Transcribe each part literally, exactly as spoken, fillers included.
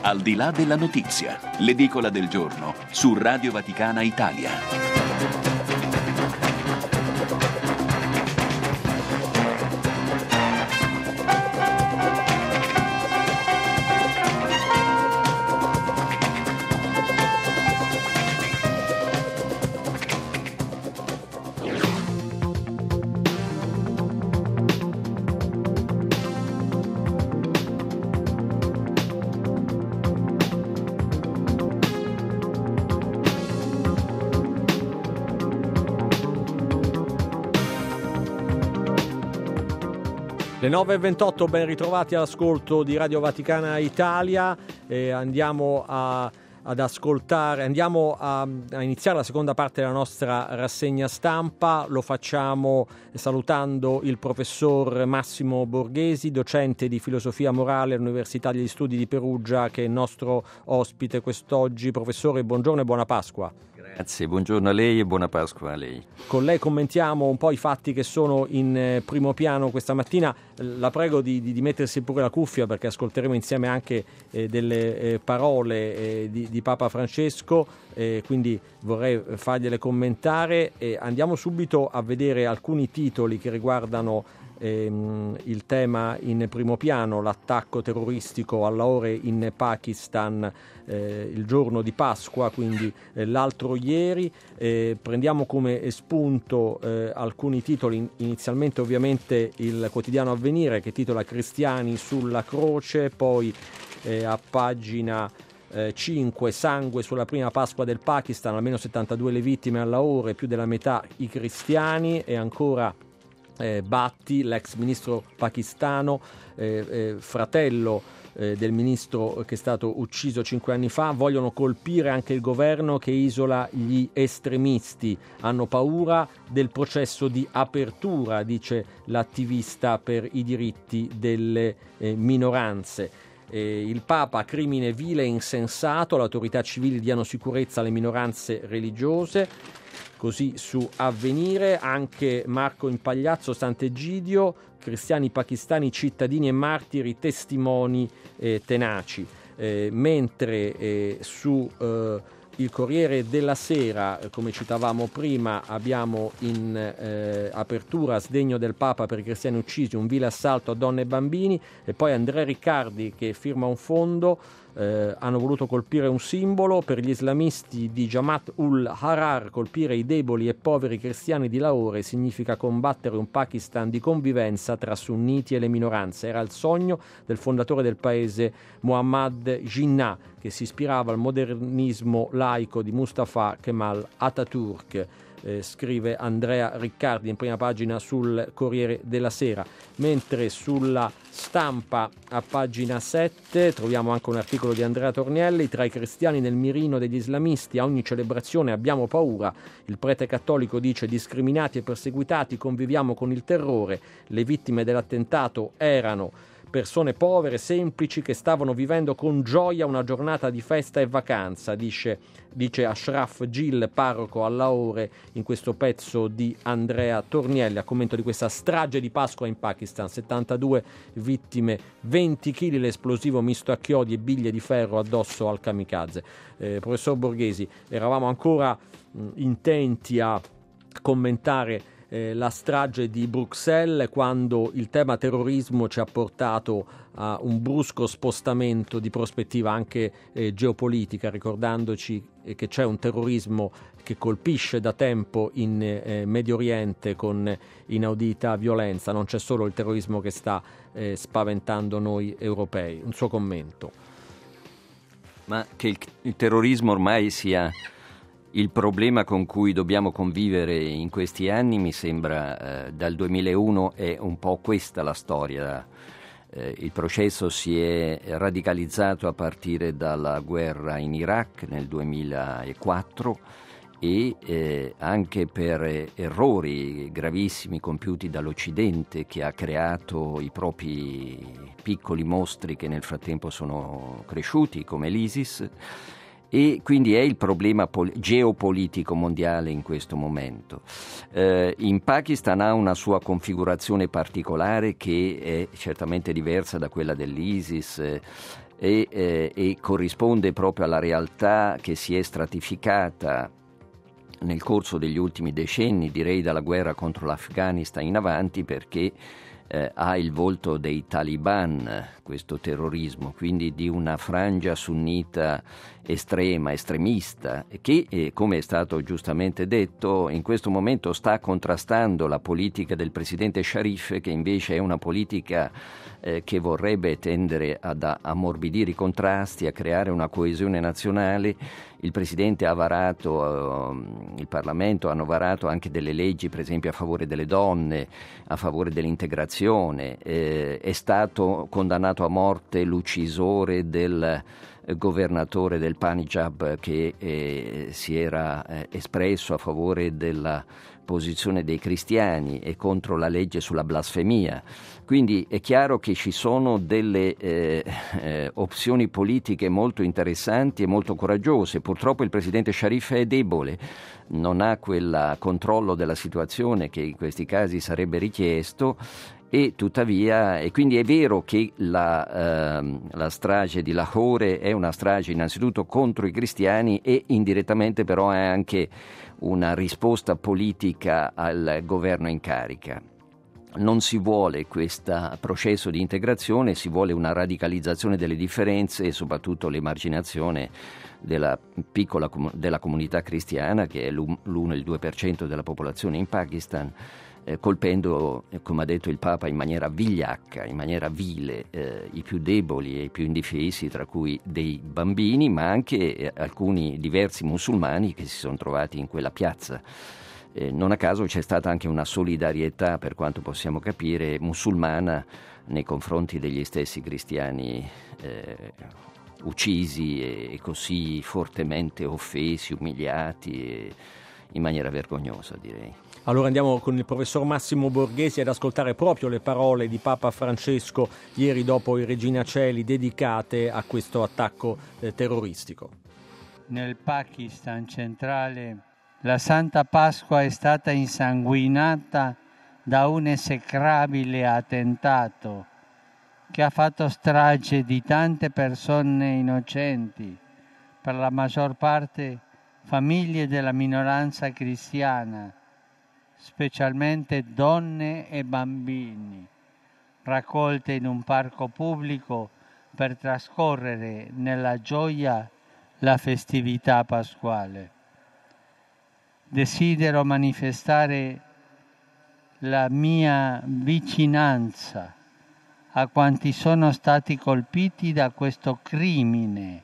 Al di là della notizia, l'edicola del giorno su Radio Vaticana Italia. Le nove e ventotto, ben ritrovati all'ascolto di Radio Vaticana Italia. Eh, andiamo a, ad ascoltare, andiamo a, a iniziare la seconda parte della nostra rassegna stampa. Lo facciamo salutando il professor Massimo Borghesi, docente di filosofia morale all'Università degli Studi di Perugia, che è il nostro ospite quest'oggi. Professore, buongiorno e buona Pasqua. Grazie, buongiorno a lei e buona Pasqua a lei. Con lei commentiamo un po' i fatti che sono in eh, primo piano questa mattina. La prego di, di, di mettersi pure la cuffia, perché ascolteremo insieme anche eh, delle eh, parole eh, di, di Papa Francesco, eh, quindi vorrei fargliele commentare. E andiamo subito a vedere alcuni titoli che riguardano ehm, il tema in primo piano: l'attacco terroristico al Lahore in Pakistan eh, il giorno di Pasqua, quindi eh, l'altro ieri. Eh, prendiamo come spunto eh, alcuni titoli. Inizialmente ovviamente il quotidiano Avvenire, che titola "Cristiani sulla croce", poi eh, a pagina eh, cinque "Sangue sulla prima Pasqua del Pakistan, almeno settantadue le vittime a Lahore, più della metà i cristiani", e ancora eh, Bhatti, l'ex ministro pakistano, eh, eh, fratello del ministro che è stato ucciso cinque anni fa: "Vogliono colpire anche il governo che isola gli estremisti, hanno paura del processo di apertura", dice l'attivista per i diritti delle eh, minoranze. Eh, il Papa: "Crimine vile e insensato, le autorità civili diano sicurezza alle minoranze religiose". Così su Avvenire. Anche Marco Impagliazzo, Sant'Egidio: "Cristiani pakistani, cittadini e martiri, testimoni eh, tenaci". Eh, mentre eh, su eh, il Corriere della Sera, come citavamo prima, abbiamo in eh, apertura: "Sdegno del Papa per i cristiani uccisi, un vile assalto a donne e bambini", e poi Andrea Riccardi che firma un fondo. Eh, hanno voluto colpire un simbolo per gli islamisti di Jamaat ul Ahrar. Colpire i deboli e poveri cristiani di Lahore significa combattere un Pakistan di convivenza tra sunniti e le minoranze. Era il sogno del fondatore del paese, Muhammad Jinnah, che si ispirava al modernismo laico di Mustafa Kemal Atatürk. Eh, scrive Andrea Riccardi in prima pagina sul Corriere della Sera. Mentre sulla Stampa, a pagina sette, troviamo anche un articolo di Andrea Tornielli: "Tra i cristiani nel mirino degli islamisti, a ogni celebrazione abbiamo paura". Il prete cattolico dice: "Discriminati e perseguitati, conviviamo con il terrore. Le vittime dell'attentato erano persone povere, semplici, che stavano vivendo con gioia una giornata di festa e vacanza", dice, dice Ashraf Gil, parroco a Lahore, in questo pezzo di Andrea Tornielli, a commento di questa strage di Pasqua in Pakistan. settantadue vittime, venti chili l'esplosivo misto a chiodi e biglie di ferro addosso al kamikaze. Eh, professor Borghesi, eravamo ancora mh, intenti a commentare la strage di Bruxelles, quando il tema terrorismo ci ha portato a un brusco spostamento di prospettiva anche eh, geopolitica, ricordandoci eh, che c'è un terrorismo che colpisce da tempo in eh, Medio Oriente con inaudita violenza. Non c'è solo il terrorismo che sta eh, spaventando noi europei. Un suo commento? Ma che il, il terrorismo ormai sia il problema con cui dobbiamo convivere in questi anni, mi sembra, eh, dal duemilauno è un po' questa la storia. Eh, il processo si è radicalizzato a partire dalla guerra in Iraq nel duemilaquattro e eh, anche per errori gravissimi compiuti dall'Occidente, che ha creato i propri piccoli mostri che nel frattempo sono cresciuti, come l'ISIS. e quindi è il problema pol- geopolitico mondiale in questo momento. Eh, in Pakistan ha una sua configurazione particolare che è certamente diversa da quella dell'ISIS eh, e, eh, e corrisponde proprio alla realtà che si è stratificata nel corso degli ultimi decenni, direi dalla guerra contro l'Afghanistan in avanti, perché Eh, ha il volto dei Taliban, questo terrorismo, quindi di una frangia sunnita estrema, estremista, che, eh, come è stato giustamente detto, in questo momento sta contrastando la politica del presidente Sharif, che invece è una politica eh, che vorrebbe tendere ad ammorbidire i contrasti, a creare una coesione nazionale. Il presidente ha varato, eh, il Parlamento hanno varato anche delle leggi, per esempio a favore delle donne, a favore dell'integrazione. Eh, è stato condannato a morte l'uccisore del eh, governatore del Punjab che eh, si era eh, espresso a favore della posizione dei cristiani e contro la legge sulla blasfemia. Quindi è chiaro che ci sono delle eh, eh, opzioni politiche molto interessanti e molto coraggiose. Purtroppo il presidente Sharif è debole, non ha quel controllo della situazione che in questi casi sarebbe richiesto, e tuttavia, e quindi è vero che la, eh, la strage di Lahore è una strage innanzitutto contro i cristiani e indirettamente però è anche una risposta politica al governo in carica. Non si vuole questo processo di integrazione, si vuole una radicalizzazione delle differenze e soprattutto l'emarginazione della piccola della comunità cristiana, che è l'uno e il due per cento della popolazione in Pakistan, eh, colpendo, come ha detto il Papa, in maniera vigliacca, in maniera vile, eh, i più deboli e i più indifesi, tra cui dei bambini, ma anche eh, alcuni diversi musulmani che si sono trovati in quella piazza. Eh, non a caso c'è stata anche una solidarietà, per quanto possiamo capire, musulmana nei confronti degli stessi cristiani eh, uccisi e, e così fortemente offesi, umiliati e in maniera vergognosa, direi. Allora andiamo con il professor Massimo Borghesi ad ascoltare proprio le parole di Papa Francesco ieri dopo i Regina Coeli, dedicate a questo attacco eh, terroristico. Nel Pakistan centrale la Santa Pasqua è stata insanguinata da un esecrabile attentato che ha fatto strage di tante persone innocenti, per la maggior parte famiglie della minoranza cristiana, specialmente donne e bambini, raccolte in un parco pubblico per trascorrere nella gioia la festività pasquale. Desidero manifestare la mia vicinanza a quanti sono stati colpiti da questo crimine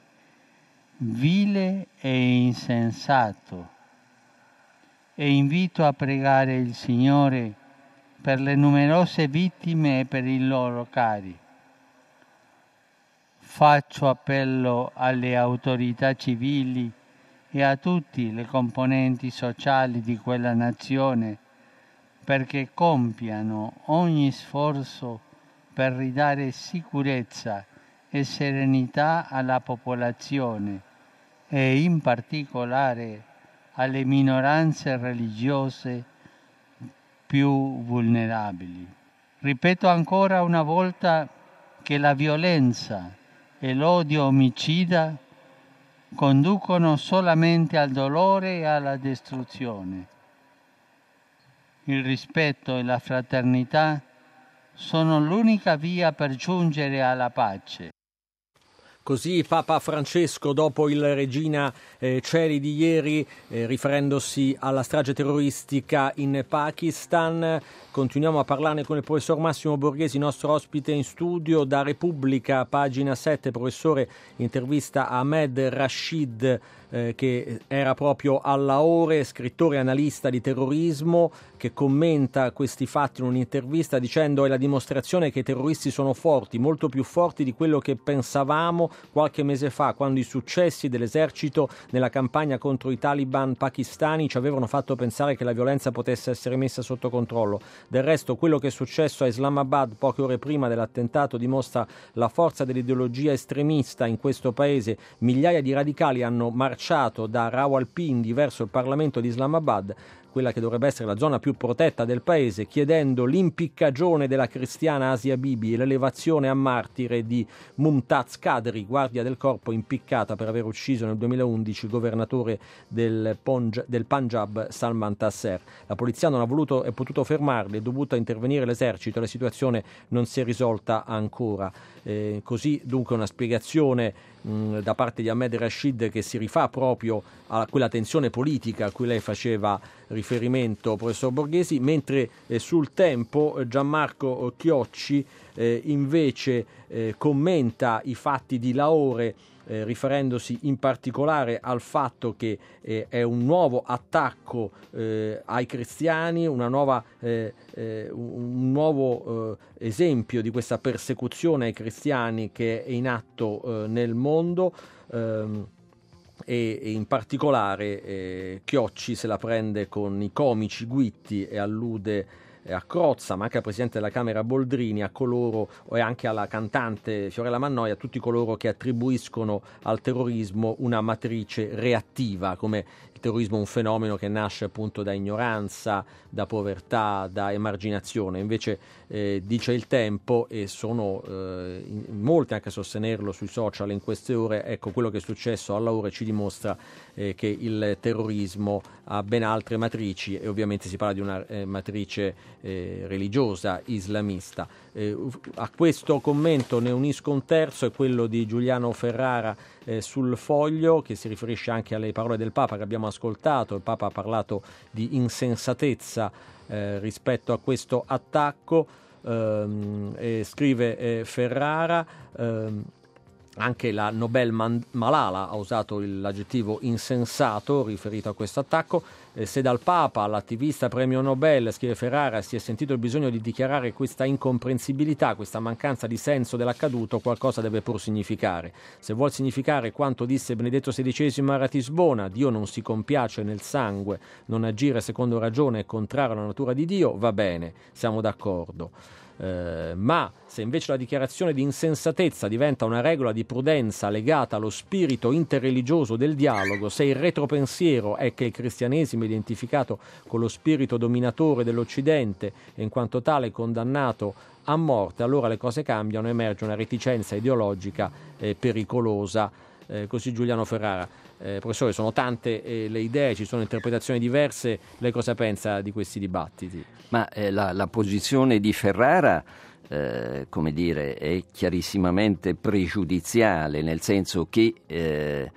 vile e insensato e invito a pregare il Signore per le numerose vittime e per i loro cari. Faccio appello alle autorità civili e a tutte le componenti sociali di quella nazione perché compiano ogni sforzo per ridare sicurezza e serenità alla popolazione e in particolare alle minoranze religiose più vulnerabili. Ripeto ancora una volta che la violenza e l'odio omicida conducono solamente al dolore e alla distruzione. Il rispetto e la fraternità sono l'unica via per giungere alla pace. Così Papa Francesco dopo il Regina eh, Coeli di ieri, eh, riferendosi alla strage terroristica in Pakistan. Continuiamo a parlarne con il professor Massimo Borghesi, nostro ospite in studio. Da Repubblica, pagina sette, professore, intervista a Ahmed Rashid, eh, che era proprio a Lahore, scrittore e analista di terrorismo, che commenta questi fatti in un'intervista dicendo: è la dimostrazione che i terroristi sono forti, molto più forti di quello che pensavamo, qualche mese fa, quando i successi dell'esercito nella campagna contro i taliban pakistani ci avevano fatto pensare che la violenza potesse essere messa sotto controllo. Del resto, quello che è successo a Islamabad poche ore prima dell'attentato dimostra la forza dell'ideologia estremista in questo paese. Migliaia di radicali hanno marciato da Rawalpindi verso il Parlamento di Islamabad, quella che dovrebbe essere la zona più protetta del paese, chiedendo l'impiccagione della cristiana Asia Bibi e l'elevazione a martire di Mumtaz Qadri, guardia del corpo impiccata per aver ucciso nel duemilaundici il governatore del, Ponj- del Punjab Salman Taseer. La polizia non ha voluto e potuto fermarli, è dovuto intervenire l'esercito e la situazione non si è risolta ancora. Eh, così dunque una spiegazione mh, da parte di Ahmed Rashid che si rifà proprio a quella tensione politica a cui lei faceva riferimento, professor Borghesi, mentre eh, sul Tempo Gianmarco Chiocci eh, invece eh, commenta i fatti di Lahore, eh, riferendosi in particolare al fatto che eh, è un nuovo attacco eh, ai cristiani, una nuova, eh, eh, un nuovo eh, esempio di questa persecuzione ai cristiani che è in atto eh, nel mondo. Ehm, e in particolare eh, Chiocci se la prende con i comici Guitti e allude eh, a Crozza, ma anche al Presidente della Camera Boldrini, a coloro e anche alla cantante Fiorella Mannoia, a tutti coloro che attribuiscono al terrorismo una matrice reattiva, come il terrorismo è un fenomeno che nasce appunto da ignoranza, da povertà, da emarginazione. Invece eh, dice il Tempo, e sono eh, in, molti anche a sostenerlo sui social in queste ore, ecco, quello che è successo a Lahore ci dimostra eh, che il terrorismo ha ben altre matrici, e ovviamente si parla di una eh, matrice eh, religiosa islamista. Eh, a questo commento ne unisco un terzo, è quello di Giuliano Ferrara eh, sul Foglio, che si riferisce anche alle parole del Papa che abbiamo ascoltato. Il Papa ha parlato di insensatezza eh, rispetto a questo attacco, ehm, e scrive eh, Ferrara, ehm, anche la Nobel Man- Malala ha usato il, l'aggettivo insensato riferito a questo attacco. Eh, se dal Papa all'attivista premio Nobel, scrive Ferrara, si è sentito il bisogno di dichiarare questa incomprensibilità, questa mancanza di senso dell'accaduto, qualcosa deve pur significare. Se vuol significare quanto disse Benedetto sedicesimo a Ratisbona, Dio non si compiace nel sangue, non agire secondo ragione è contrario alla natura di Dio, va bene, siamo d'accordo. Eh, ma se invece la dichiarazione di insensatezza diventa una regola di prudenza legata allo spirito interreligioso del dialogo, se il retropensiero è che il cristianesimo è identificato con lo spirito dominatore dell'Occidente e in quanto tale condannato a morte, allora le cose cambiano, emerge una reticenza ideologica eh, pericolosa. Eh, così Giuliano Ferrara. Eh, professore, sono tante eh, le idee, ci sono interpretazioni diverse, lei cosa pensa di questi dibattiti? Ma eh, la, la posizione di Ferrara, eh, come dire, è chiarissimamente pregiudiziale, nel senso che eh,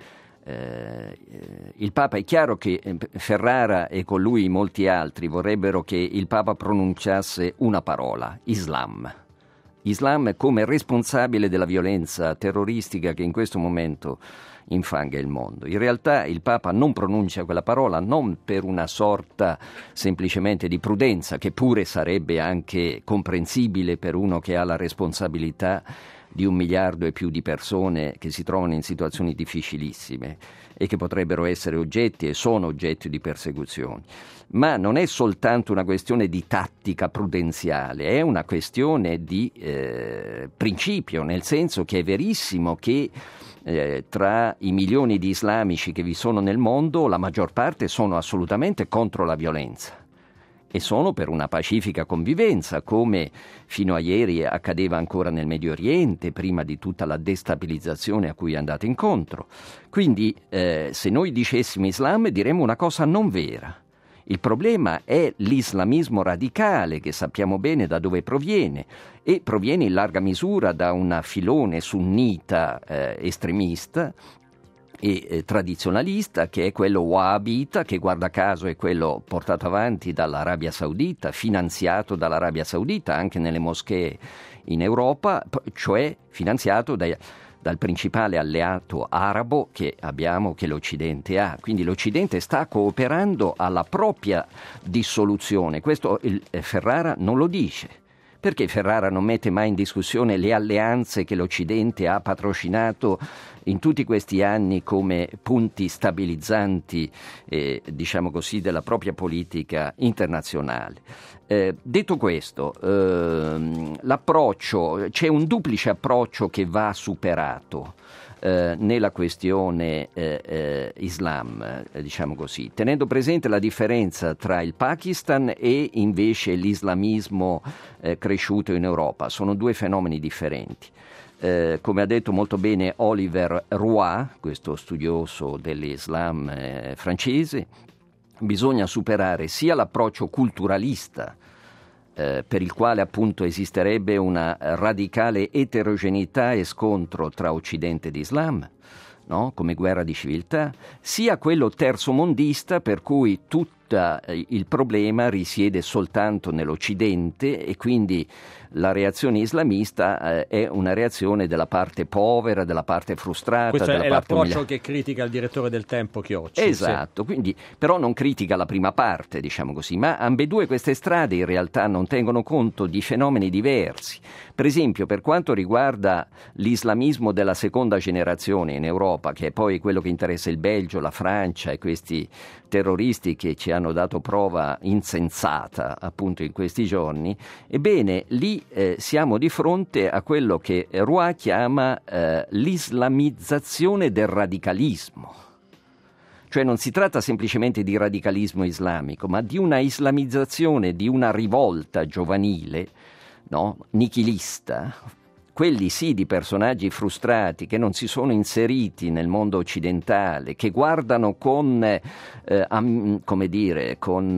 eh, il Papa, è chiaro che Ferrara e con lui molti altri vorrebbero che il Papa pronunciasse una parola, Islam. Islam come responsabile della violenza terroristica che in questo momento infanga il mondo. In realtà il Papa non pronuncia quella parola non per una sorta semplicemente di prudenza, che pure sarebbe anche comprensibile per uno che ha la responsabilità di un miliardo e più di persone che si trovano in situazioni difficilissime e che potrebbero essere oggetti e sono oggetti di persecuzioni. Ma non è soltanto una questione di tattica prudenziale, è una questione di eh, principio, nel senso che è verissimo che eh, tra i milioni di islamici che vi sono nel mondo la maggior parte sono assolutamente contro la violenza e sono per una pacifica convivenza, come fino a ieri accadeva ancora nel Medio Oriente, prima di tutta la destabilizzazione a cui è andato incontro. Quindi eh, se noi dicessimo Islam diremmo una cosa non vera. Il problema è l'islamismo radicale, che sappiamo bene da dove proviene, e proviene in larga misura da un filone sunnita eh, estremista e eh, tradizionalista, che è quello wahhabita, che guarda caso è quello portato avanti dall'Arabia Saudita, finanziato dall'Arabia Saudita anche nelle moschee in Europa, cioè finanziato dai dal principale alleato arabo che abbiamo, che l'Occidente ha. Quindi l'Occidente sta cooperando alla propria dissoluzione. Questo il, eh, Ferrara non lo dice, Perché Ferrara non mette mai in discussione le alleanze che l'Occidente ha patrocinato in tutti questi anni come punti stabilizzanti, eh, diciamo così, della propria politica internazionale? Eh, detto questo, ehm, l'approccio, c'è un duplice approccio che va superato eh, nella questione eh, eh, Islam, eh, diciamo così, tenendo presente la differenza tra il Pakistan e invece l'islamismo eh, cresciuto in Europa. Sono due fenomeni differenti. Eh, come ha detto molto bene Oliver Roy, questo studioso dell'Islam eh, francese, bisogna superare sia l'approccio culturalista, eh, per il quale appunto esisterebbe una radicale eterogeneità e scontro tra Occidente ed Islam, no? Come guerra di civiltà, sia quello terzomondista, per cui tutto il problema risiede soltanto nell'Occidente e quindi la reazione islamista eh, è una reazione della parte povera, della parte frustrata. Questo della è parte l'approccio umiliata. Che critica il direttore del Tempo Chiocci. Esatto, sì. Quindi, però non critica la prima parte, diciamo così, ma ambedue queste strade in realtà non tengono conto di fenomeni diversi. Per esempio, per quanto riguarda l'islamismo della seconda generazione in Europa, che è poi quello che interessa il Belgio, la Francia e questi terroristi che ci hanno dato prova insensata appunto in questi giorni, ebbene lì eh, siamo di fronte a quello che Roy chiama eh, l'islamizzazione del radicalismo. Cioè non si tratta semplicemente di radicalismo islamico, ma di una islamizzazione, di una rivolta giovanile, no? Nichilista, quelli sì di personaggi frustrati che non si sono inseriti nel mondo occidentale, che guardano con, eh, am, come dire, con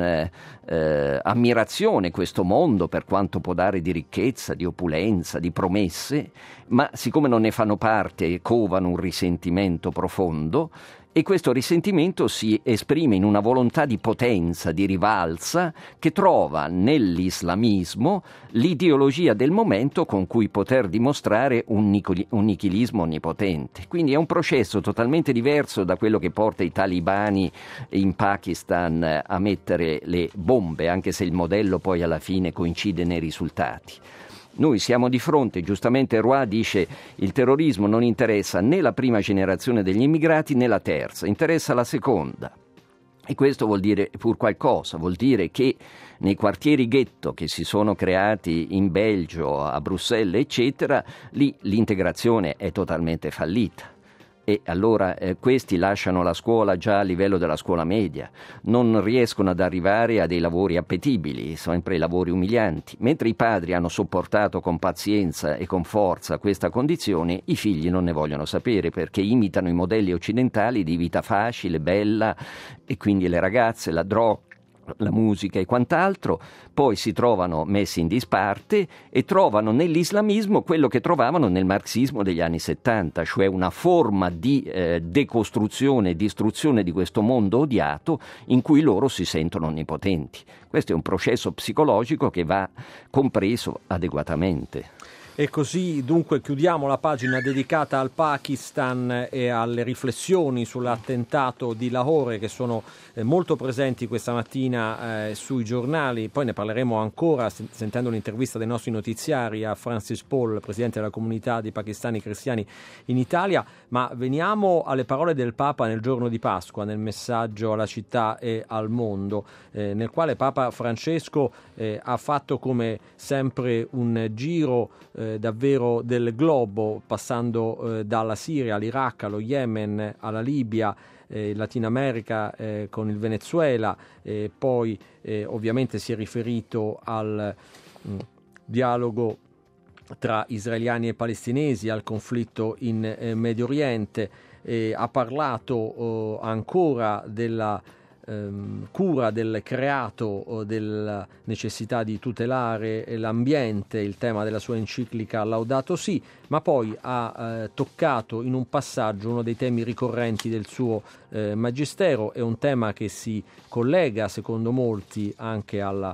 eh, ammirazione questo mondo per quanto può dare di ricchezza, di opulenza, di promesse, ma siccome non ne fanno parte covano un risentimento profondo. E questo risentimento si esprime in una volontà di potenza, di rivalsa, che trova nell'islamismo l'ideologia del momento con cui poter dimostrare un, nicoli- un nichilismo onnipotente. Quindi è un processo totalmente diverso da quello che porta i talibani in Pakistan a mettere le bombe, anche se il modello poi alla fine coincide nei risultati. Noi siamo di fronte, giustamente Roy dice, il terrorismo non interessa né la prima generazione degli immigrati né la terza, interessa la seconda. E questo vuol dire pur qualcosa, vuol dire che nei quartieri ghetto che si sono creati in Belgio, a Bruxelles, eccetera, lì l'integrazione è totalmente fallita. E allora eh, questi lasciano la scuola già a livello della scuola media, non riescono ad arrivare a dei lavori appetibili, sempre lavori umilianti. Mentre i padri hanno sopportato con pazienza e con forza questa condizione, i figli non ne vogliono sapere perché imitano i modelli occidentali di vita facile, bella, e quindi le ragazze, la droga, la musica e quant'altro, poi si trovano messi in disparte e trovano nell'islamismo quello che trovavano nel marxismo degli anni settanta, cioè una forma di eh, decostruzione e distruzione di questo mondo odiato in cui loro si sentono onnipotenti. Questo è un processo psicologico che va compreso adeguatamente. E così dunque chiudiamo la pagina dedicata al Pakistan e alle riflessioni sull'attentato di Lahore che sono eh, molto presenti questa mattina eh, sui giornali. Poi ne parleremo ancora sentendo l'intervista dei nostri notiziari a Francis Paul, presidente della comunità di pakistani cristiani in Italia. Ma veniamo alle parole del Papa nel giorno di Pasqua, nel messaggio alla città e al mondo, eh, nel quale Papa Francesco eh, ha fatto come sempre un giro eh, davvero del globo, passando eh, dalla Siria all'Iraq, allo Yemen, alla Libia, eh, Latino America eh, con il Venezuela, eh, poi eh, ovviamente si è riferito al mh, dialogo tra israeliani e palestinesi, al conflitto in eh, Medio Oriente, eh, ha parlato eh, ancora della Ehm, cura del creato o della necessità di tutelare l'ambiente, il tema della sua enciclica Laudato Si, ma poi ha eh, toccato in un passaggio uno dei temi ricorrenti del suo eh, magistero. È un tema che si collega secondo molti anche alla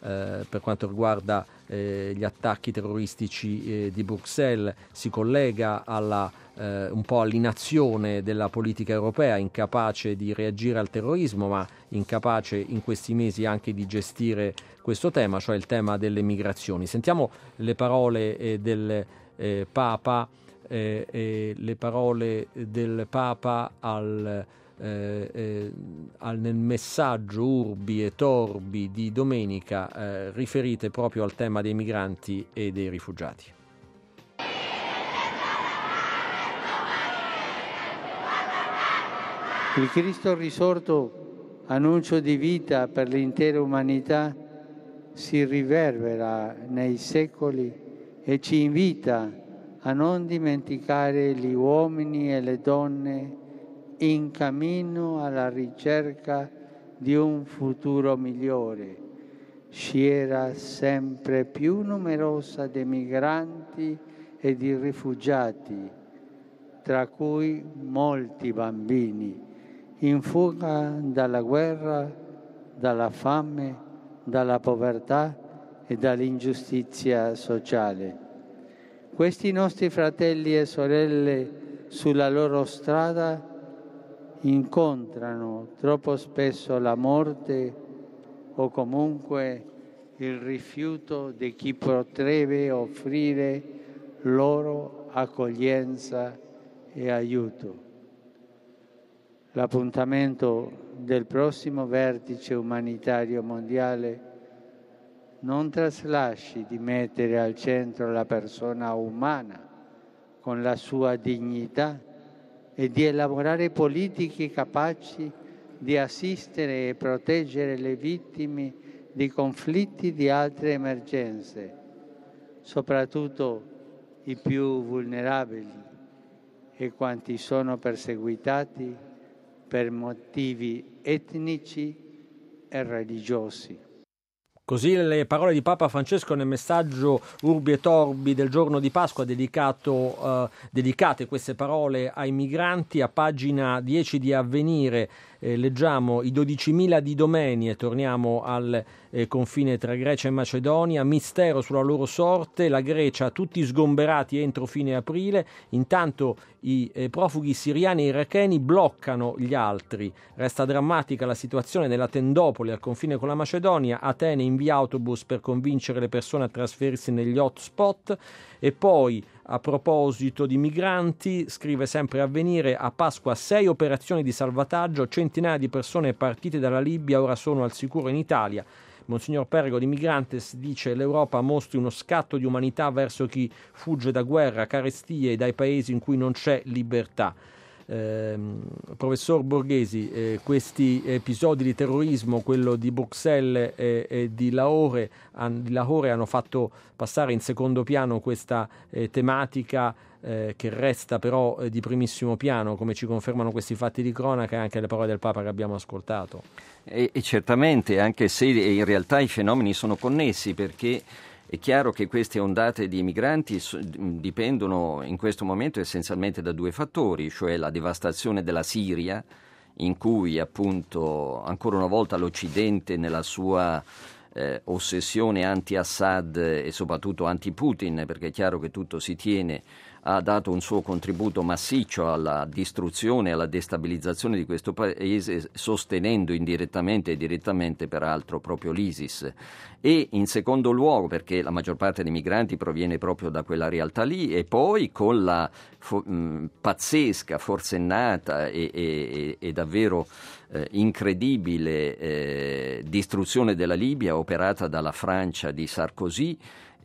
eh, per quanto riguarda eh, gli attacchi terroristici eh, di Bruxelles, si collega alla, eh, un po' all'inazione della politica europea, incapace di reagire al terrorismo, ma incapace in questi mesi anche di gestire questo tema, cioè il tema delle migrazioni. Sentiamo le parole eh, del eh, Papa, eh, eh, le parole del Papa al Eh, eh, al, nel messaggio Urbi e Torbi di domenica, eh, riferite proprio al tema dei migranti e dei rifugiati. Il Cristo risorto, annuncio di vita per l'intera umanità, si riverbera nei secoli e ci invita a non dimenticare gli uomini e le donne in cammino alla ricerca di un futuro migliore, sciera sempre più numerosa di migranti e di rifugiati, tra cui molti bambini, in fuga dalla guerra, dalla fame, dalla povertà e dall'ingiustizia sociale. Questi nostri fratelli e sorelle sulla loro strada incontrano troppo spesso la morte o comunque il rifiuto di chi potrebbe offrire loro accoglienza e aiuto. L'appuntamento del prossimo vertice umanitario mondiale non traslasci di mettere al centro la persona umana con la sua dignità e di elaborare politiche capaci di assistere e proteggere le vittime di conflitti e di altre emergenze, soprattutto i più vulnerabili e quanti sono perseguitati per motivi etnici e religiosi. Così le parole di Papa Francesco nel messaggio Urbi e Torbi del giorno di Pasqua, dedicato, eh, dedicate queste parole ai migranti. A pagina dieci di Avvenire eh, leggiamo i dodicimila di Domeni e torniamo al eh, confine tra Grecia e Macedonia, mistero sulla loro sorte, la Grecia tutti sgomberati entro fine aprile, intanto i eh, profughi siriani e iracheni bloccano gli altri. Resta drammatica la situazione nella tendopoli al confine con la Macedonia. Atene invia autobus per convincere le persone a trasferirsi negli hotspot. E poi, a proposito di migranti, scrive sempre Avvenire, a Pasqua sei operazioni di salvataggio, centinaia di persone partite dalla Libia ora sono al sicuro in Italia. Monsignor Perego di Migrantes dice: l'Europa mostri uno scatto di umanità verso chi fugge da guerra, carestie e dai paesi in cui non c'è libertà. Eh, professor Borghesi, eh, questi episodi di terrorismo, quello di Bruxelles e, e di, Lahore, han, di Lahore, hanno fatto passare in secondo piano questa eh, tematica eh, che resta però eh, di primissimo piano, come ci confermano questi fatti di cronaca e anche le parole del Papa che abbiamo ascoltato. E, e certamente, anche se in realtà i fenomeni sono connessi, perché è chiaro che queste ondate di migranti dipendono in questo momento essenzialmente da due fattori, cioè la devastazione della Siria, in cui appunto ancora una volta l'Occidente nella sua eh, ossessione anti-Assad e soprattutto anti-Putin, perché è chiaro che tutto si tiene, ha dato un suo contributo massiccio alla distruzione e alla destabilizzazione di questo paese, sostenendo indirettamente e direttamente peraltro proprio l'ISIS. E in secondo luogo perché la maggior parte dei migranti proviene proprio da quella realtà lì, e poi con la fo- mh, pazzesca, forsennata e, e, e davvero eh, incredibile eh, distruzione della Libia operata dalla Francia di Sarkozy,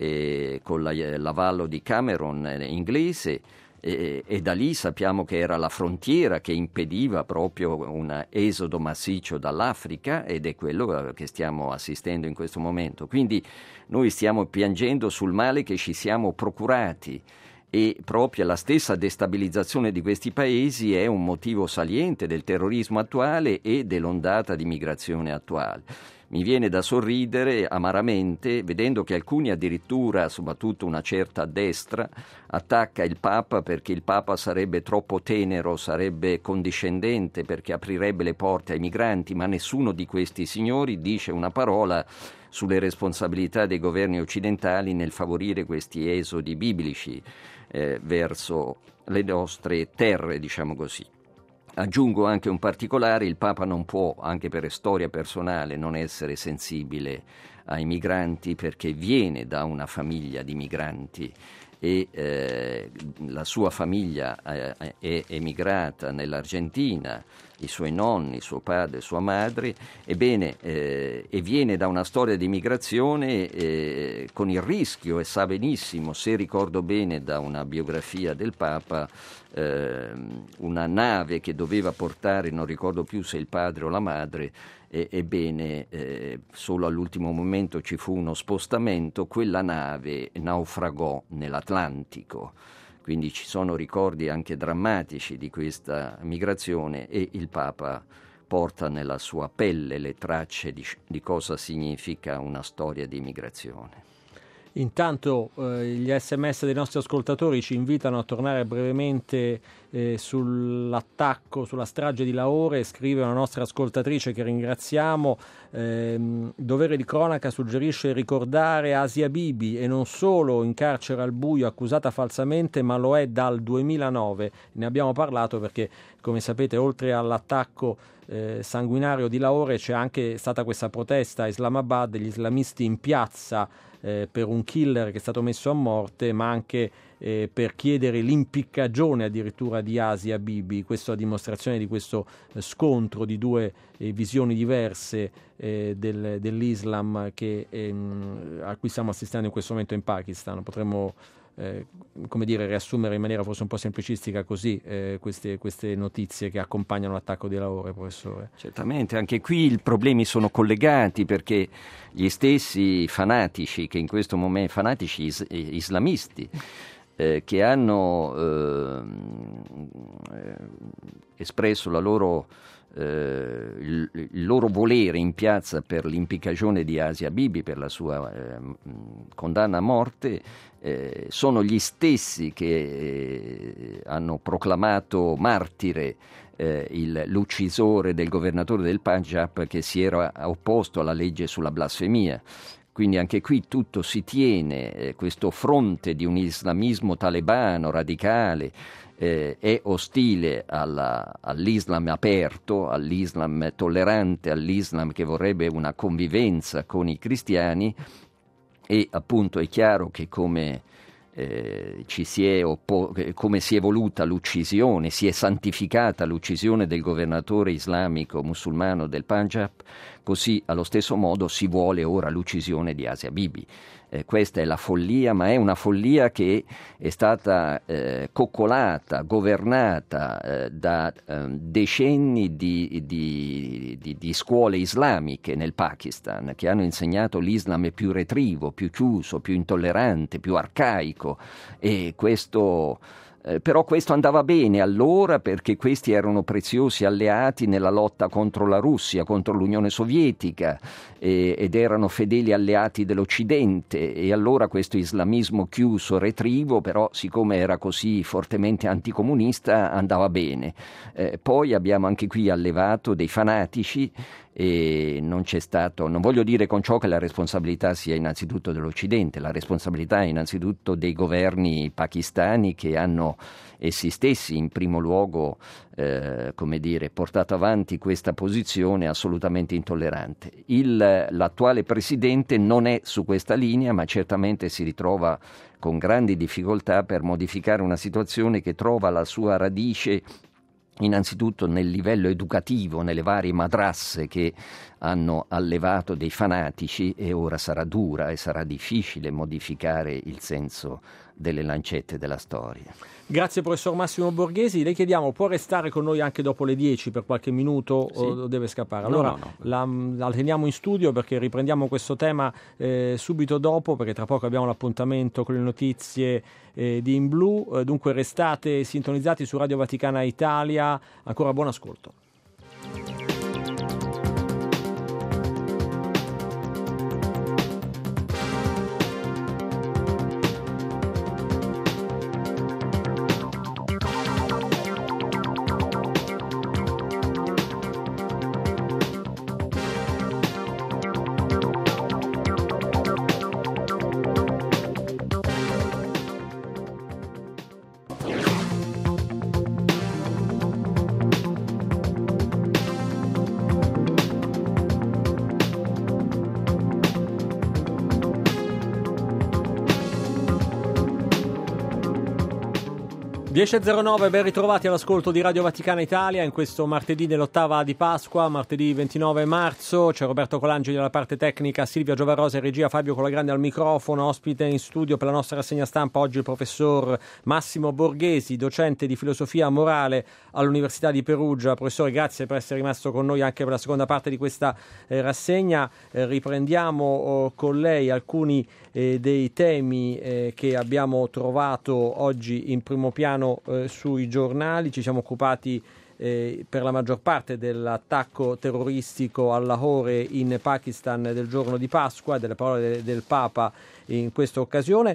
E con la, l'avallo di Cameron eh, inglese, e, e da lì sappiamo che era la frontiera che impediva proprio un esodo massiccio dall'Africa, ed è quello che stiamo assistendo in questo momento. Quindi noi stiamo piangendo sul male che ci siamo procurati, e proprio la stessa destabilizzazione di questi paesi è un motivo saliente del terrorismo attuale e dell'ondata di migrazione attuale. Mi viene da sorridere amaramente vedendo che alcuni addirittura, soprattutto una certa destra, attacca il Papa perché il Papa sarebbe troppo tenero, sarebbe condiscendente perché aprirebbe le porte ai migranti, ma nessuno di questi signori dice una parola sulle responsabilità dei governi occidentali nel favorire questi esodi biblici eh, verso le nostre terre, diciamo così. Aggiungo anche un particolare: il Papa non può, anche per storia personale, non essere sensibile ai migranti, perché viene da una famiglia di migranti e eh, la sua famiglia eh, è emigrata nell'Argentina, i suoi nonni, suo padre, sua madre, ebbene, eh, e viene da una storia di migrazione eh, con il rischio, e sa benissimo, se ricordo bene da una biografia del Papa, eh, una nave che doveva portare, non ricordo più se il padre o la madre, e, ebbene, eh, solo all'ultimo momento ci fu uno spostamento, quella nave naufragò nell'Atlantico. Quindi ci sono ricordi anche drammatici di questa migrazione, e il Papa porta nella sua pelle le tracce di, di cosa significa una storia di migrazione. Intanto eh, gli sms dei nostri ascoltatori ci invitano a tornare brevemente eh, sull'attacco, sulla strage di Lahore. Scrive una nostra ascoltatrice che ringraziamo: ehm, Dovere di cronaca suggerisce ricordare Asia Bibi, e non solo in carcere al buio accusata falsamente, ma lo è dal duemilanove. Ne abbiamo parlato perché, come sapete, oltre all'attacco eh, sanguinario di Lahore c'è anche stata questa protesta a Islamabad degli islamisti in piazza Eh, per un killer che è stato messo a morte, ma anche eh, per chiedere l'impiccagione addirittura di Asia Bibi. Questo a dimostrazione di questo eh, scontro di due eh, visioni diverse eh, del, dell'Islam che, ehm, a cui stiamo assistendo in questo momento in Pakistan. Potremmo Eh, come dire, riassumere in maniera forse un po' semplicistica così eh, queste, queste notizie che accompagnano l'attacco di Lahore, professore. Certamente, anche qui i problemi sono collegati, perché gli stessi fanatici che in questo momento, fanatici is, islamisti, eh, che hanno eh, espresso la loro Eh, il, il loro volere in piazza per l'impiccagione di Asia Bibi, per la sua eh, condanna a morte, eh, sono gli stessi che eh, hanno proclamato martire eh, il, l'uccisore del governatore del Punjab, che si era opposto alla legge sulla blasfemia. Quindi anche qui tutto si tiene, eh, questo fronte di un islamismo talebano radicale, Eh, è ostile alla, all'Islam aperto, all'Islam tollerante, all'Islam che vorrebbe una convivenza con i cristiani, e appunto è chiaro che come eh, ci si è oppo- come si è voluta l'uccisione, si è santificata l'uccisione del governatore islamico musulmano del Punjab, così allo stesso modo si vuole ora l'uccisione di Asia Bibi. Eh, questa è la follia, ma è una follia che è stata eh, coccolata, governata eh, da eh, decenni di, di, di, di scuole islamiche nel Pakistan, che hanno insegnato l'Islam più retrivo, più chiuso, più intollerante, più arcaico, e questo... Eh, però questo andava bene allora, perché questi erano preziosi alleati nella lotta contro la Russia, contro l'Unione Sovietica, eh, ed erano fedeli alleati dell'Occidente, e allora questo islamismo chiuso, retrivo, però siccome era così fortemente anticomunista, andava bene. Eh, poi abbiamo anche qui allevato dei fanatici, e non c'è stato, non voglio dire con ciò che la responsabilità sia innanzitutto dell'Occidente, la responsabilità è innanzitutto dei governi pakistani, che hanno essi stessi in primo luogo eh, come dire, portato avanti questa posizione assolutamente intollerante. Il, l'attuale presidente non è su questa linea, ma certamente si ritrova con grandi difficoltà per modificare una situazione che trova la sua radice innanzitutto nel livello educativo, nelle varie madrasse che hanno allevato dei fanatici, e ora sarà dura e sarà difficile modificare il senso delle lancette della storia. Grazie professor Massimo Borghesi, le chiediamo, può restare con noi anche dopo le dieci per qualche minuto, sì, o deve scappare? Allora no, no, no. La, la teniamo in studio, perché riprendiamo questo tema eh, subito dopo, perché tra poco abbiamo l'appuntamento con le notizie eh, di In Blu, eh, dunque restate sintonizzati su Radio Vaticana Italia, ancora buon ascolto. dieci e zero nove, ben ritrovati all'ascolto di Radio Vaticana Italia in questo martedì dell'ottava di Pasqua, martedì ventinove marzo. C'è Roberto Colangeli alla parte tecnica, Silvia Giovarosa in regia, Fabio Colagrande al microfono. Ospite in studio per la nostra rassegna stampa oggi il professor Massimo Borghesi, docente di filosofia morale all'Università di Perugia. Professore, grazie per essere rimasto con noi anche per la seconda parte di questa eh, rassegna. Eh, riprendiamo oh, con lei alcuni eh, dei temi eh, che abbiamo trovato oggi in primo piano Eh, sui giornali. Ci siamo occupati eh, per la maggior parte dell'attacco terroristico a Lahore in Pakistan del giorno di Pasqua, delle parole de- del Papa in questa occasione.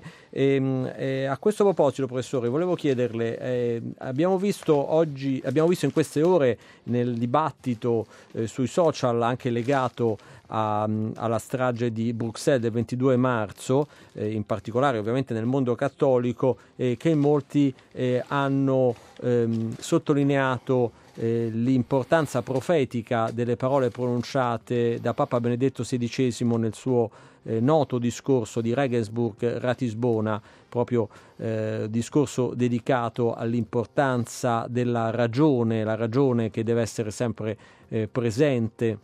E, eh, a questo proposito, professore, volevo chiederle, eh, abbiamo visto oggi, abbiamo visto in queste ore nel dibattito eh, sui social, anche legato a, alla strage di Bruxelles del ventidue marzo, eh, in particolare ovviamente nel mondo cattolico, eh, che molti eh, hanno ehm, sottolineato eh, l'importanza profetica delle parole pronunciate da Papa Benedetto sedicesimo nel suo eh, noto discorso di Regensburg-Ratisbona, proprio eh, discorso dedicato all'importanza della ragione, la ragione che deve essere sempre eh, presente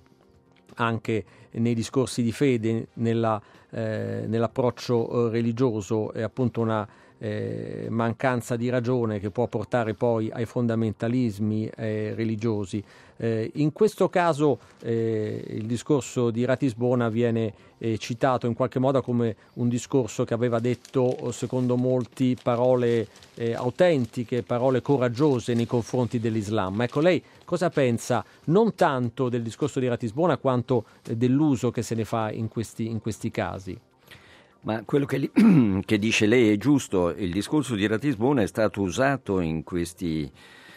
anche nei discorsi di fede, nella, eh, nell'approccio eh, religioso. È appunto una eh, mancanza di ragione che può portare poi ai fondamentalismi eh, religiosi. Eh, in questo caso eh, il discorso di Ratisbona viene eh, citato in qualche modo come un discorso che aveva detto, secondo molti, parole eh, autentiche, parole coraggiose nei confronti dell'Islam. Ecco, lei cosa pensa non tanto del discorso di Ratisbona quanto eh, dell'uso che se ne fa in questi, in questi casi? Ma quello che, che dice lei è giusto. Il discorso di Ratisbona è stato usato in questi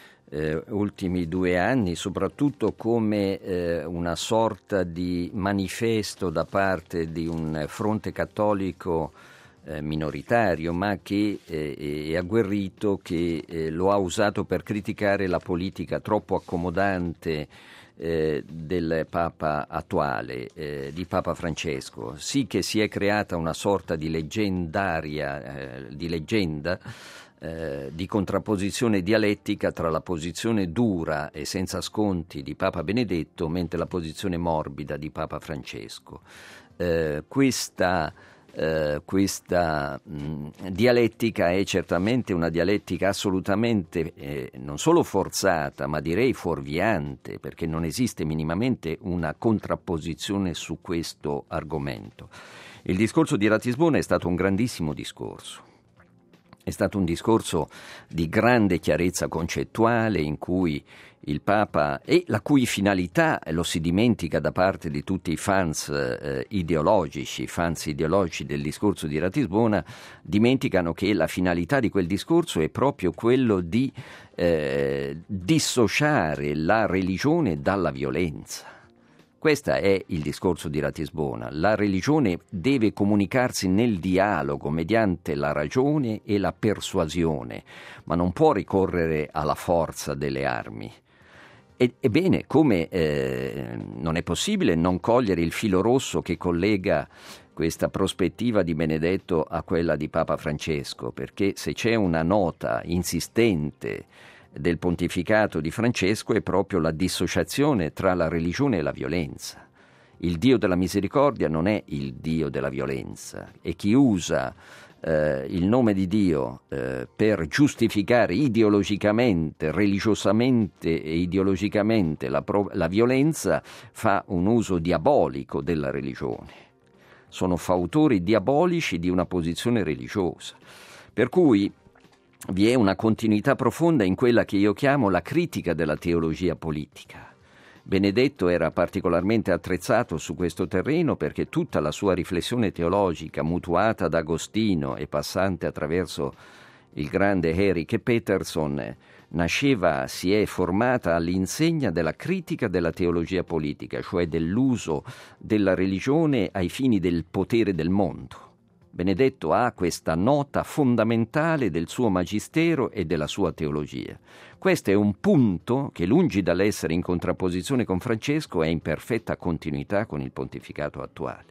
eh, ultimi due anni soprattutto come eh, una sorta di manifesto da parte di un fronte cattolico eh, minoritario, ma che eh, è agguerrito, che eh, lo ha usato per criticare la politica troppo accomodante Eh, del Papa attuale, eh, di Papa Francesco. Sì che si è creata una sorta di leggendaria, eh, di leggenda, eh, di contrapposizione dialettica tra la posizione dura e senza sconti di Papa Benedetto, mentre la posizione morbida di Papa Francesco. Eh, questa Uh, questa mh, dialettica è certamente una dialettica assolutamente eh, non solo forzata, ma direi fuorviante, perché non esiste minimamente una contrapposizione su questo argomento. Il discorso di Ratisbona è stato un grandissimo discorso. È stato un discorso di grande chiarezza concettuale in cui il Papa, e la cui finalità lo si dimentica da parte di tutti i fans eh, ideologici, fans ideologici del discorso di Ratisbona, dimenticano che la finalità di quel discorso è proprio quello di eh, dissociare la religione dalla violenza. Questo è il discorso di Ratisbona. La religione deve comunicarsi nel dialogo mediante la ragione e la persuasione, ma non può ricorrere alla forza delle armi. Ebbene, come eh, non è possibile non cogliere il filo rosso che collega questa prospettiva di Benedetto a quella di Papa Francesco, perché se c'è una nota insistente del pontificato di Francesco è proprio la dissociazione tra la religione e la violenza. Il Dio della misericordia non è il Dio della violenza, e chi usa eh, il nome di Dio eh, per giustificare ideologicamente, religiosamente e ideologicamente la, pro- la violenza fa un uso diabolico della religione. Sono fautori diabolici di una posizione religiosa. Per cui vi è una continuità profonda in quella che io chiamo la critica della teologia politica. Benedetto era particolarmente attrezzato su questo terreno perché tutta la sua riflessione teologica, mutuata da Agostino e passante attraverso il grande Erich Peterson, nasceva, si è formata all'insegna della critica della teologia politica, cioè dell'uso della religione ai fini del potere del mondo. Benedetto ha questa nota fondamentale del suo magistero e della sua teologia. Questo è un punto che, lungi dall'essere in contrapposizione con Francesco, è in perfetta continuità con il pontificato attuale.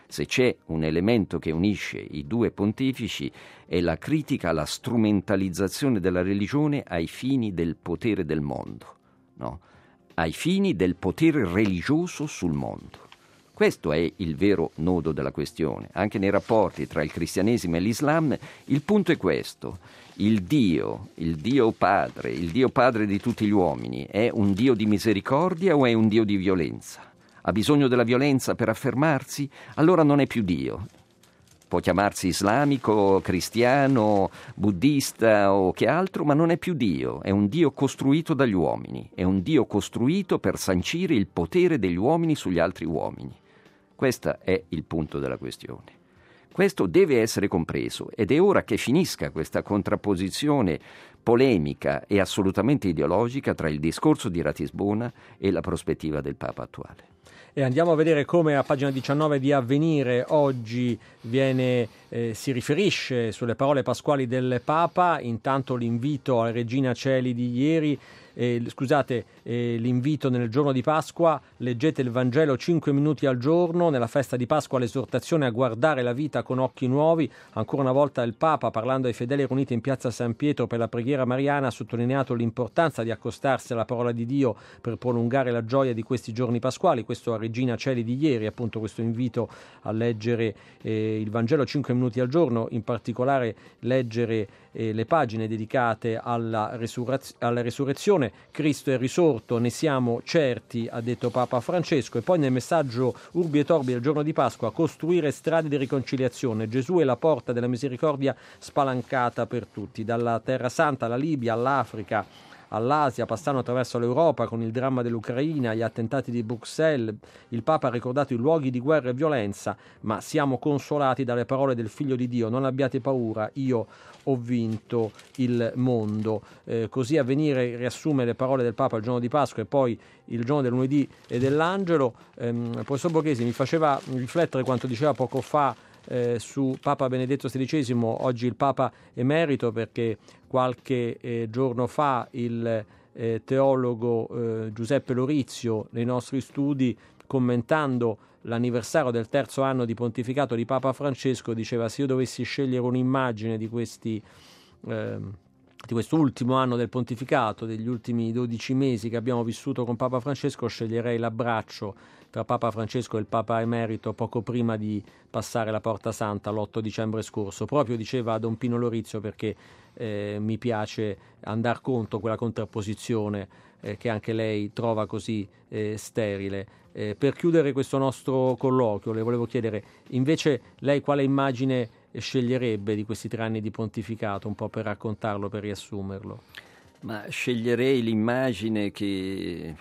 Se c'è un elemento che unisce i due pontefici è la critica alla strumentalizzazione della religione ai fini del potere del mondo, no? Ai fini del potere religioso sul mondo. Questo è il vero nodo della questione. Anche nei rapporti tra il cristianesimo e l'Islam il punto è questo. Il Dio, il Dio Padre, il Dio Padre di tutti gli uomini, è un Dio di misericordia o è un Dio di violenza? Ha bisogno della violenza per affermarsi? Allora non è più Dio. Può chiamarsi islamico, cristiano, buddista o che altro, ma non è più Dio. È un Dio costruito dagli uomini. È un Dio costruito per sancire il potere degli uomini sugli altri uomini. Questo è il punto della questione. Questo deve essere compreso ed è ora che finisca questa contrapposizione polemica e assolutamente ideologica tra il discorso di Ratisbona e la prospettiva del Papa attuale. E andiamo a vedere come a pagina diciannove di Avvenire oggi viene, eh, si riferisce sulle parole pasquali del Papa. Intanto l'invito alla Regina Coeli di ieri, eh, scusate, eh, l'invito nel giorno di Pasqua: leggete il Vangelo cinque minuti al giorno. Nella festa di Pasqua l'esortazione a guardare la vita con occhi nuovi. Ancora una volta il Papa, parlando ai fedeli riuniti in piazza San Pietro per la preghiera mariana, ha sottolineato l'importanza di accostarsi alla parola di Dio per prolungare la gioia di questi giorni pasquali. Questo a Regina Coeli di ieri, appunto, questo invito a leggere eh, il Vangelo cinque minuti al giorno, in particolare leggere eh, le pagine dedicate alla, resurrez- alla resurrezione. Cristo è risorto, ne siamo certi, ha detto Papa Francesco. E poi nel messaggio Urbi et Orbi del giorno di Pasqua: costruire strade di riconciliazione. Gesù è la porta della misericordia spalancata per tutti, dalla Terra Santa alla Libia, all'Africa, all'Asia, passando attraverso l'Europa con il dramma dell'Ucraina, gli attentati di Bruxelles. Il Papa ha ricordato i luoghi di guerra e violenza, ma siamo consolati dalle parole del Figlio di Dio: non abbiate paura, io ho vinto il mondo. Eh, così Avvenire riassume le parole del Papa il giorno di Pasqua e poi il giorno del lunedì e dell'Angelo. Ehm, professor Borghesi, mi faceva riflettere quanto diceva poco fa Eh, su Papa Benedetto sedicesimo, oggi il Papa emerito, perché qualche eh, giorno fa il eh, teologo eh, Giuseppe Lorizio, nei nostri studi, commentando l'anniversario del terzo anno di pontificato di Papa Francesco, diceva: se io dovessi scegliere un'immagine di questi eh, di quest'ultimo anno del pontificato, degli ultimi dodici mesi che abbiamo vissuto con Papa Francesco, sceglierei l'abbraccio tra Papa Francesco e il Papa emerito poco prima di passare la Porta Santa l'otto dicembre scorso. Proprio, diceva Don Pino Lorizio, perché eh, mi piace andar conto quella contrapposizione eh, che anche lei trova così eh, sterile. Eh, per chiudere questo nostro colloquio le volevo chiedere invece lei quale immagine sceglierebbe di questi tre anni di pontificato, un po' per raccontarlo, per riassumerlo. Ma sceglierei l'immagine che,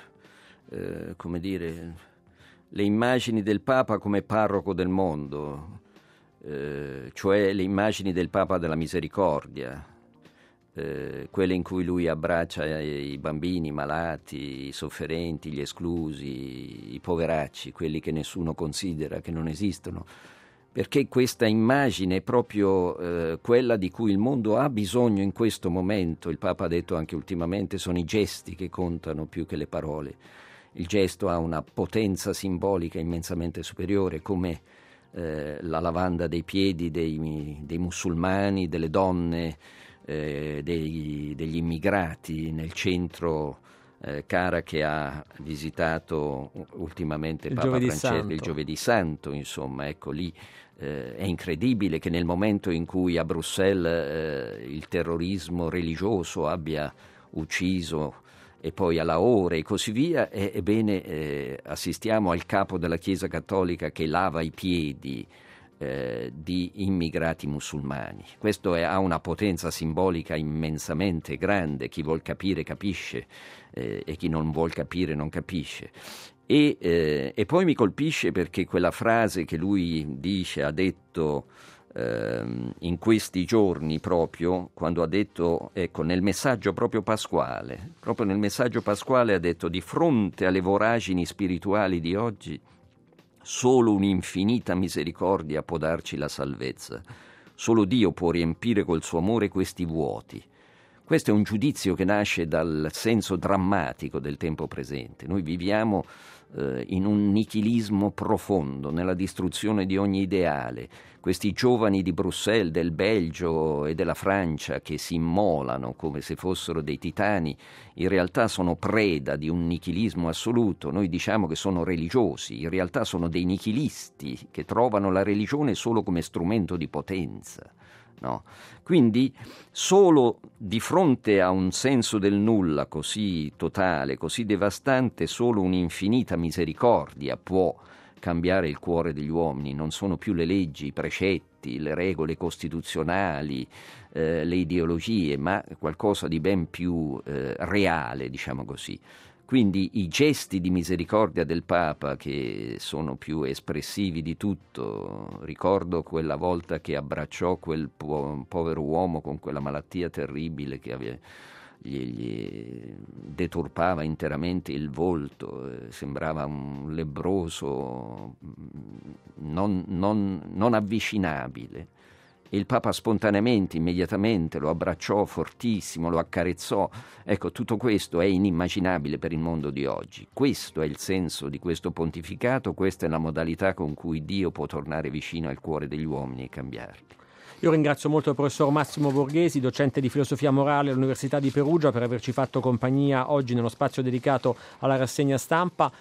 eh, come dire, le immagini del Papa come parroco del mondo, eh, cioè le immagini del Papa della misericordia, eh, quelle in cui lui abbraccia i bambini, i malati, i sofferenti, gli esclusi, i poveracci, quelli che nessuno considera, che non esistono. Perché questa immagine è proprio eh, quella di cui il mondo ha bisogno in questo momento. Il Papa ha detto anche ultimamente: sono i gesti che contano più che le parole. Il gesto ha una potenza simbolica immensamente superiore, come eh, la lavanda dei piedi dei, dei musulmani, delle donne, eh, dei, degli immigrati nel centro eh, Cara che ha visitato ultimamente il Papa Francesco, il Giovedì Santo, insomma, ecco lì. Eh, è incredibile che nel momento in cui a Bruxelles eh, il terrorismo religioso abbia ucciso, e poi a Lahore e così via, e, ebbene eh, assistiamo al capo della Chiesa Cattolica che lava i piedi eh, di immigrati musulmani. Questo è, ha una potenza simbolica immensamente grande. Chi vuol capire capisce, eh, e chi non vuol capire non capisce. E, eh, e poi mi colpisce perché quella frase che lui dice, ha detto eh, in questi giorni, proprio quando ha detto, ecco, nel messaggio proprio pasquale, proprio nel messaggio pasquale ha detto: di fronte alle voragini spirituali di oggi, solo un'infinita misericordia può darci la salvezza. Solo Dio può riempire col suo amore questi vuoti. Questo è un giudizio che nasce dal senso drammatico del tempo presente. Noi viviamo eh, in un nichilismo profondo, nella distruzione di ogni ideale. Questi giovani di Bruxelles, del Belgio e della Francia che si immolano come se fossero dei titani, in realtà sono preda di un nichilismo assoluto. Noi diciamo che sono religiosi, in realtà sono dei nichilisti che trovano la religione solo come strumento di potenza. No. Quindi solo di fronte a un senso del nulla così totale, così devastante, solo un'infinita misericordia può cambiare il cuore degli uomini. Non sono più le leggi, i precetti, le regole costituzionali, eh, le ideologie, ma qualcosa di ben più eh, reale, diciamo così. Quindi i gesti di misericordia del Papa, che sono più espressivi di tutto, ricordo quella volta che abbracciò quel po- povero uomo con quella malattia terribile che aveva, gli, gli deturpava interamente il volto, eh, sembrava un lebbroso non, non, non avvicinabile. E il Papa spontaneamente, immediatamente lo abbracciò fortissimo, lo accarezzò. Ecco, tutto questo è inimmaginabile per il mondo di oggi. Questo è il senso di questo pontificato, questa è la modalità con cui Dio può tornare vicino al cuore degli uomini e cambiarli. Io ringrazio molto il professor Massimo Borghesi, docente di filosofia morale all'Università di Perugia, per averci fatto compagnia oggi nello spazio dedicato alla rassegna stampa.